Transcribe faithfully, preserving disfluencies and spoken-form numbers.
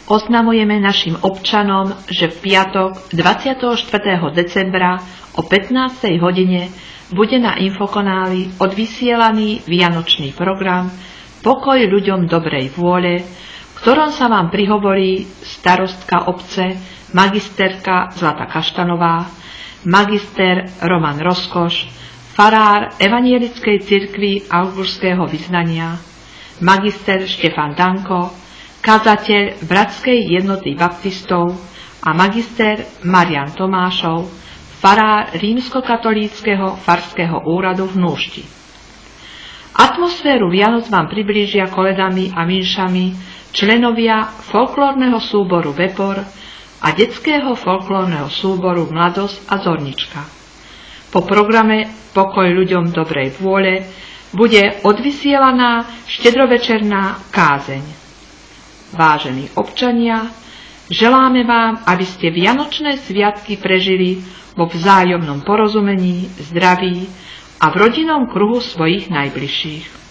Oznamujeme našim občanom, že v piatok dvadsiateho štvrtého decembra o pätnástej hodine bude na infokanáli odvysielaný vianočný program Pokoj ľuďom dobrej vôle, v ktorom sa vám prihovorí starostka obce, magisterka Zlata Kaštanová, magister Roman Rozkoš, farár Evanielickej cirkvi Augsburského vyznania, magister Štefan Danko, kazateľ Bratskej jednoty baptistov a magister Marian Tomášov, farár rímskokatolíckeho farského úradu v Núšti. Atmosféru Vianoc vám priblížia koledami a vinšami členovia folklórneho súboru Vepor a detského folklórneho súboru Mladosť a Zornička. Po programe Pokoj ľuďom dobrej vôle bude odvysielaná štedrovečerná kázeň. Vážení občania, želáme vám, aby ste vianočné sviatky prežili vo vzájomnom porozumení, zdraví a v rodinnom kruhu svojich najbližších.